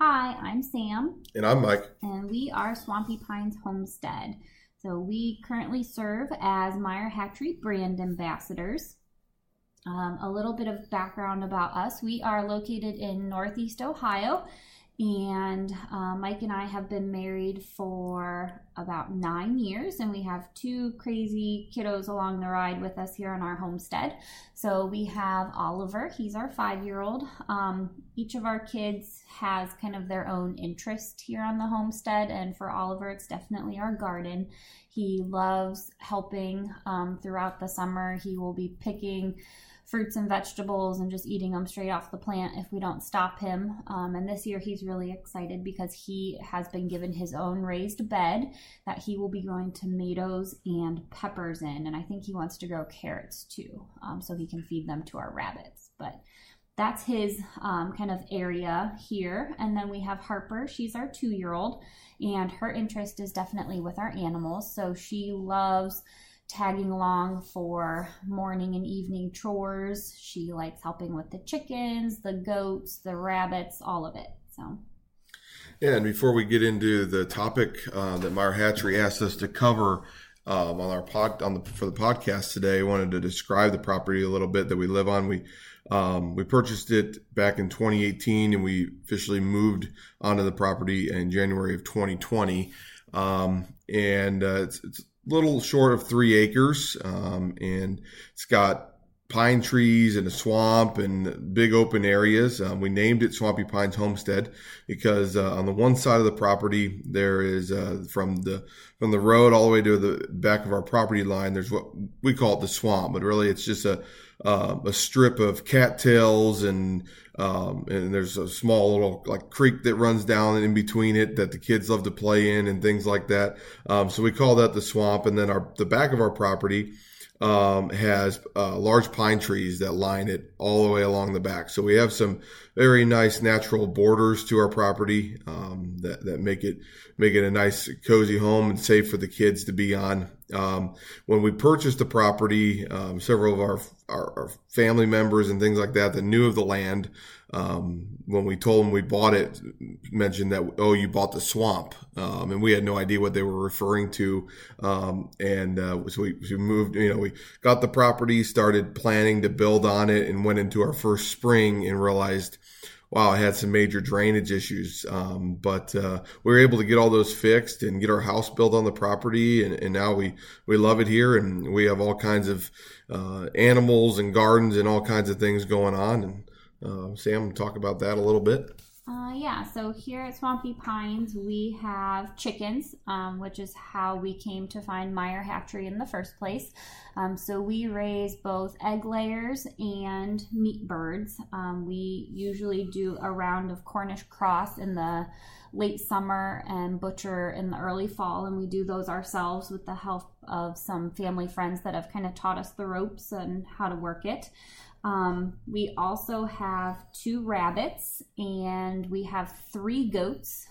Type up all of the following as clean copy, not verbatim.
Hi, I'm Sam, And I'm Mike. and we are Swampy Pines Homestead. So we currently serve as Meyer Hatchery brand ambassadors. A little bit of background about us. We are located in Northeast Ohio, and Mike and I have been married for about 9 years, and we have two crazy kiddos along the ride with us here on our homestead. So we have Oliver, he's our 5-year-old. Each of our kids has kind of their own interest here on the homestead, and for Oliver, it's definitely our garden. He loves helping throughout the summer. He will be picking fruits and vegetables and just eating them straight off the plant if we don't stop him. And this year he's really excited because he has been given his own raised bed that he will be growing tomatoes and peppers in. And I think he wants to grow carrots too, so he can feed them to our rabbits. But that's his kind of area here. And then we have Harper. She's our 2-year-old, and her interest is definitely with our animals. So she loves tagging along for morning and evening chores. She likes helping with the chickens, the goats, the rabbits, all of it. So, Yeah, and before we get into the topic that Meyer Hatchery asked us to cover for the podcast today, I wanted to describe the property a little bit that we live on. We purchased it back in 2018, and we officially moved onto the property in January of 2020. It's little short of 3 acres, and it's got pine trees and a swamp and big open areas. We named it Swampy Pines Homestead because on the one side of the property there is from the road all the way to the back of our property line, there's what we call it the swamp, but really it's just a strip of cattails and there's a small little like creek that runs down in between it that the kids love to play in and things like that. So we call that the swamp. And then the back of our property has large pine trees that line it all the way along the back. So we have some very nice natural borders to our property that make it a nice cozy home and safe for the kids to be on. When we purchased the property, several of our family members and things like that knew of the land, when we told them we bought it, mentioned that, oh, you bought the swamp. And we had no idea what they were referring to. So we moved, we got the property, started planning to build on it, and went into our first spring and realized, wow, I had some major drainage issues. But we were able to get all those fixed and get our house built on the property. And now we love it here, and we have all kinds of animals and gardens and all kinds of things going on. And Sam, talk about that a little bit. So here at Swampy Pines, we have chickens, which is how we came to find Meyer Hatchery in the first place. So we raise both egg layers and meat birds. We usually do a round of Cornish cross in the late summer and butcher in the early fall, and we do those ourselves with the help of some family friends that have kind of taught us the ropes and how to work it. We also have 2 rabbits, and we have 3 goats.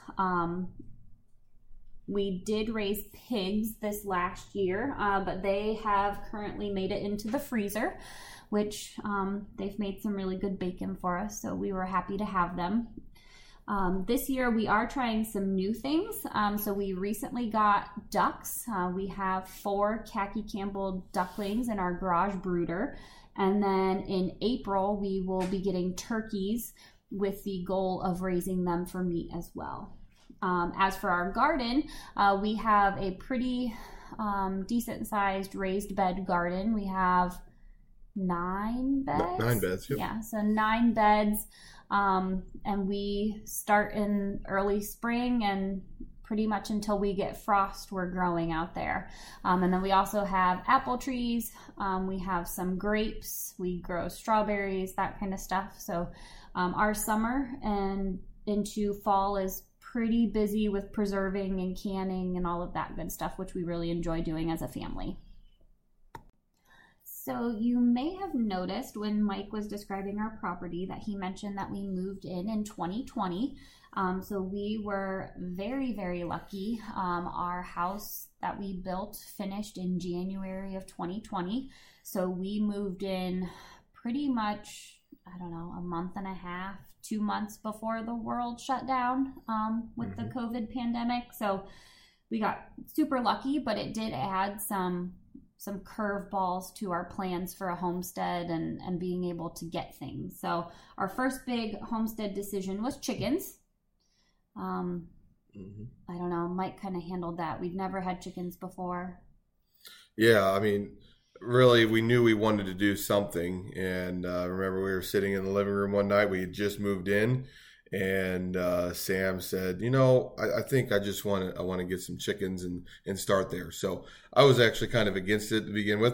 We did raise pigs this last year, but they have currently made it into the freezer, which they've made some really good bacon for us, so we were happy to have them. This year we are trying some new things. So we recently got ducks. We have 4 Khaki Campbell ducklings in our garage brooder. And then in April, we will be getting turkeys with the goal of raising them for meat as well. As for our garden, we have a pretty decent sized raised bed garden. We have 9 beds. 9 beds, yep. Yeah, so 9 beds. And we start in early spring, and pretty much until we get frost, we're growing out there. And then we also have apple trees. We have some grapes. We grow strawberries, that kind of stuff. So our summer and into fall is pretty busy with preserving and canning and all of that good stuff, which we really enjoy doing as a family. So you may have noticed when Mike was describing our property that he mentioned that we moved in 2020. So we were very, very lucky. Our house that we built finished in January of 2020. So we moved in pretty much I don't know, a month and a half, 2 months before the world shut down with the COVID pandemic. So we got super lucky, but it did add some curveballs to our plans for a homestead and being able to get things. So our first big homestead decision was chickens. I don't know, Mike kind of handled that. We'd never had chickens before. Yeah, I mean, really, we knew we wanted to do something. And I remember we were sitting in the living room one night. We had just moved in, and Sam said, I think I want to get some chickens and start there. So I was actually kind of against it to begin with.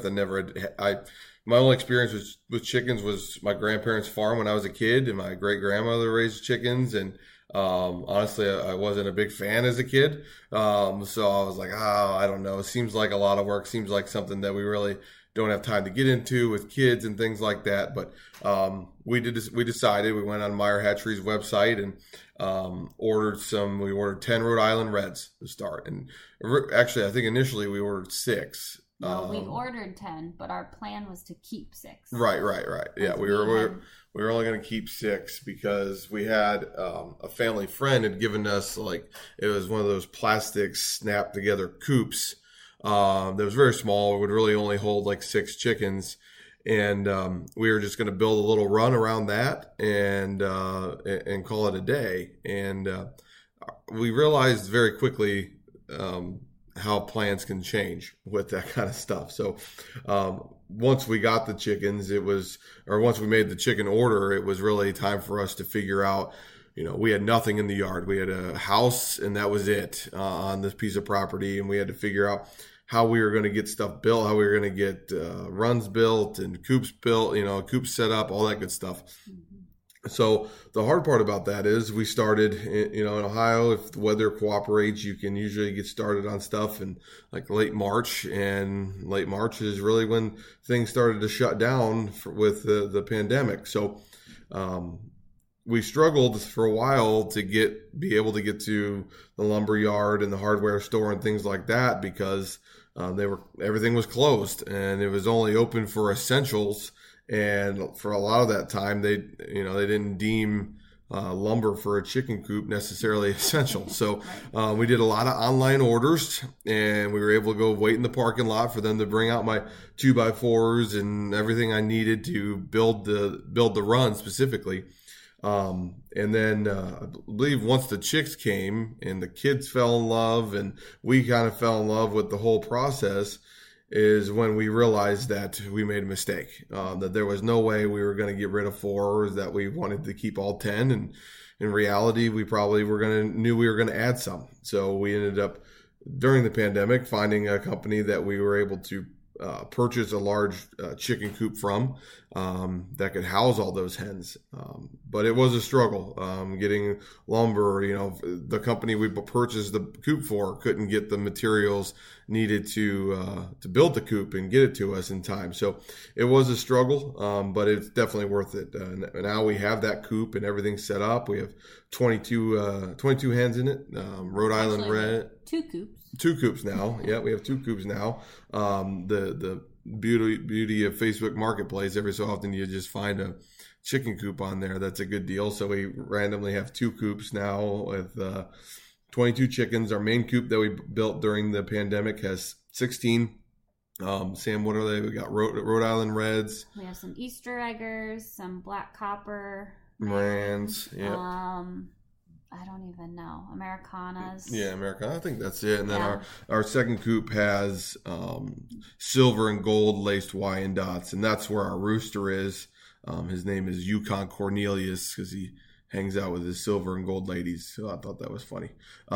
My only experience with chickens was my grandparents' farm when I was a kid, and my great grandmother raised chickens. And honestly, I wasn't a big fan as a kid. So I was like, I don't know. It seems like a lot of work. Seems like something that we really don't have time to get into with kids and things like that. But we decided, we went on Meyer Hatchery's website and ordered 10 Rhode Island Reds to start. And actually, I think initially we ordered 6. No, we ordered 10, but our plan was to keep 6. Right. Yeah, we were only going to keep 6 because we had a family friend had given us, it was one of those plastic snap together coops that was very small. It would really only hold 6 chickens, and we were just going to build a little run around that and call it a day. And we realized very quickly how plans can change with that kind of stuff. So once we got the chickens, once we made the chicken order, it was really time for us to figure out, we had nothing in the yard. We had a house, and that was it on this piece of property. And we had to figure out how we were going to get stuff built, how we were going to get runs built and coops built, coops set up, all that good stuff. Mm-hmm. So the hard part about that is we started, in Ohio, if the weather cooperates, you can usually get started on stuff in late March, and late March is really when things started to shut down with the pandemic. So we struggled for a while to be able to get to the lumber yard and the hardware store and things like that because everything was closed, and it was only open for essentials. And for a lot of that time, they didn't deem lumber for a chicken coop necessarily essential. So we did a lot of online orders, and we were able to go wait in the parking lot for them to bring out my 2x4s and everything I needed to build the run specifically. And then I believe once the chicks came and the kids fell in love and we kind of fell in love with the whole process, is when we realized that we made a mistake, that there was no way we were going to get rid of 4, that we wanted to keep all 10. And in reality, we probably knew we were going to add some. So we ended up, during the pandemic, finding a company that we were able to purchase a large chicken coop from that could house all those hens. But it was a struggle getting lumber. The company we purchased the coop for couldn't get the materials needed to build the coop and get it to us in time. So it was a struggle, but it's definitely worth it. Now we have that coop and everything set up. We have 22 hens in it. Rhode Island Red. 2 coops. 2 coops now. Yeah, we have 2 coops now. The beauty of Facebook Marketplace, every so often you just find a chicken coop on there. That's a good deal. So we randomly have 2 coops now with 22 chickens. Our main coop that we built during the pandemic has 16. Sam, what are they? We got Rhode Island Reds. We have some Easter eggers, some black copper Marans. Yeah. I don't even know. Americanas. Yeah, Americana. I think that's it. And then our second coop has silver and gold laced Wyandottes, and that's where our rooster is. His name is Yukon Cornelius because he hangs out with his silver and gold ladies. So I thought that was funny.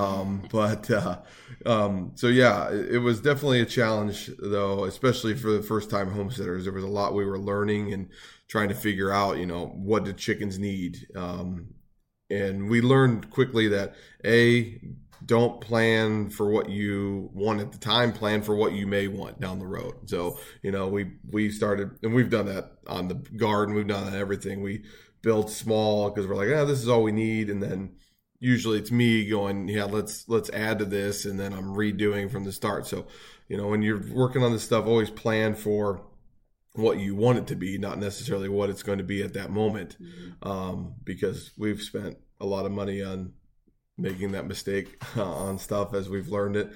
So yeah, it was definitely a challenge though, especially for the first time homesteaders. There was a lot we were learning and trying to figure out, what do chickens need? And we learned quickly that don't plan for what you want at the time, plan for what you may want down the road. So, we started, and we've done that on the garden. We've done that on everything. We built small because we're like, this is all we need. And then usually it's me going, let's add to this. And then I'm redoing from the start. So, when you're working on this stuff, always plan for what you want it to be, not necessarily what it's going to be at that moment. Because we've spent a lot of money on making that mistake on stuff as we've learned it.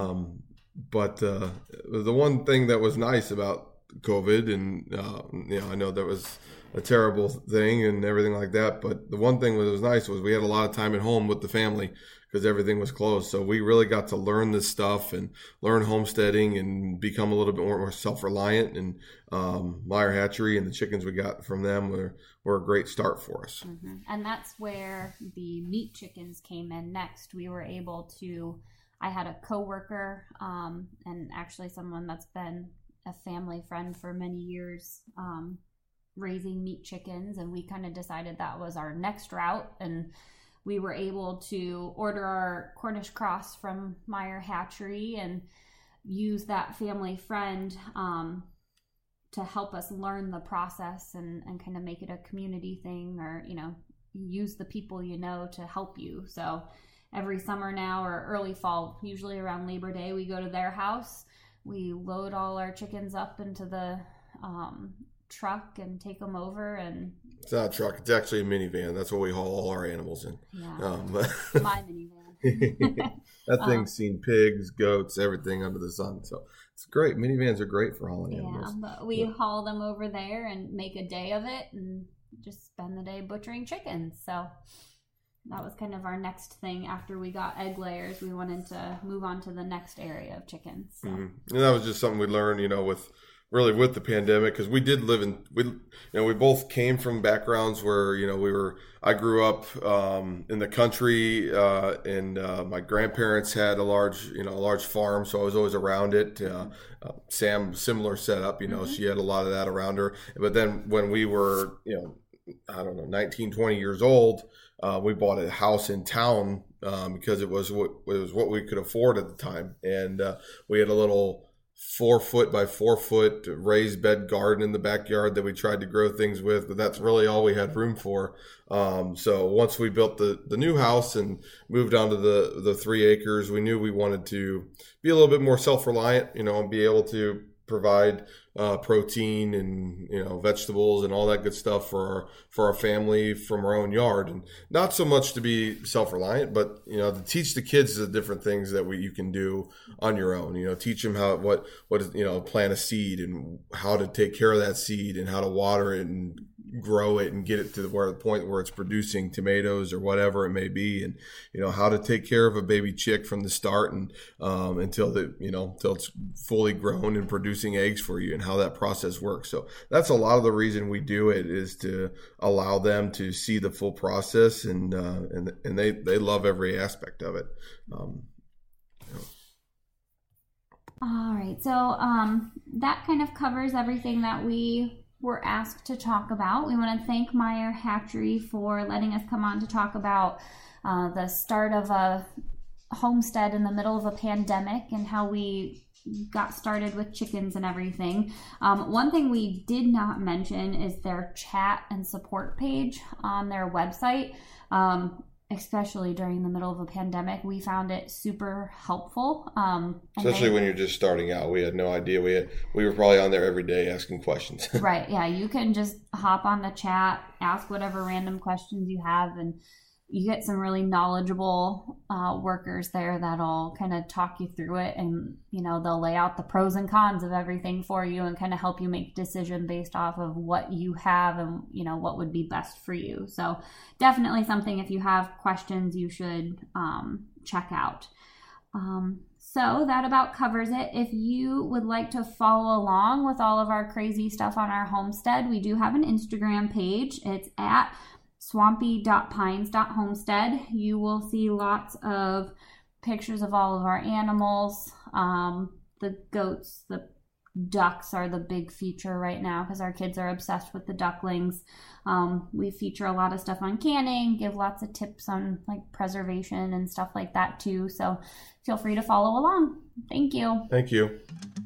But the one thing that was nice about COVID, and I know that was a terrible thing and everything like that, but the one thing that was nice was we had a lot of time at home with the family because everything was closed. So we really got to learn this stuff and learn homesteading and become a little bit more self-reliant. And Meyer Hatchery and the chickens we got from them were a great start for us. And that's where the meat chickens came in next. We were able to, I had a coworker and actually someone that's been a family friend for many years, raising meat chickens, and we kind of decided that was our next route, and we were able to order our Cornish cross from Meyer Hatchery and use that family friend to help us learn the process and kind of make it a community thing, or use the people to help you. So every summer now, or early fall, usually around Labor Day, we go to their house, we load all our chickens up into the truck and take them over. And it's not a truck, it's actually a minivan. That's what we haul all our animals in. My minivan. That thing's seen pigs, goats, everything under the sun. So it's great. Minivans are great for hauling animals. But we haul them over there and make a day of it and just spend the day butchering chickens. So that was kind of our next thing. After we got egg layers, we wanted to move on to the next area of chickens. So. And that was just something we learned, with the pandemic, because we did live we both came from backgrounds where, I grew up in the country, and my grandparents had a large farm, so I was always around it. Sam, similar setup, she had a lot of that around her. But then when we were, 19, 20 years old, we bought a house in town because it was what we could afford at the time. And we had a little 4-foot by 4-foot raised bed garden in the backyard that we tried to grow things with, but that's really all we had room for. So once we built the new house and moved onto the 3 acres, we knew we wanted to be a little bit more self-reliant, and be able to provide protein and vegetables and all that good stuff for our family from our own yard, and not so much to be self-reliant, but to teach the kids the different things that you can do on your own. Teach them what plant a seed and how to take care of that seed and how to water it and grow it and get it to the point where it's producing tomatoes or whatever it may be, and how to take care of a baby chick from the start and until it's fully grown and producing eggs for you, and how that process works. So that's a lot of the reason we do it, is to allow them to see the full process, and they love every aspect of it. All right, so that kind of covers everything that we were asked to talk about. We want to thank Meyer Hatchery for letting us come on to talk about the start of a homestead in the middle of a pandemic and how we got started with chickens and everything. One thing we did not mention is their chat and support page on their website. Especially during the middle of a pandemic, we found it super helpful. Especially when you're just starting out. We had no idea. We were probably on there every day asking questions. Right. Yeah. You can just hop on the chat, ask whatever random questions you have, and you get some really knowledgeable workers there that'll kind of talk you through it, and they'll lay out the pros and cons of everything for you and kind of help you make a decision based off of what you have and what would be best for you. So definitely something, if you have questions, you should check out. So that about covers it. If you would like to follow along with all of our crazy stuff on our homestead, we do have an Instagram page. It's at swampy.pines.homestead. You will see lots of pictures of all of our animals. The goats, the ducks are the big feature right now because our kids are obsessed with the ducklings. We feature a lot of stuff on canning, give lots of tips on preservation and stuff like that too. So feel free to follow along. Thank you. Thank you.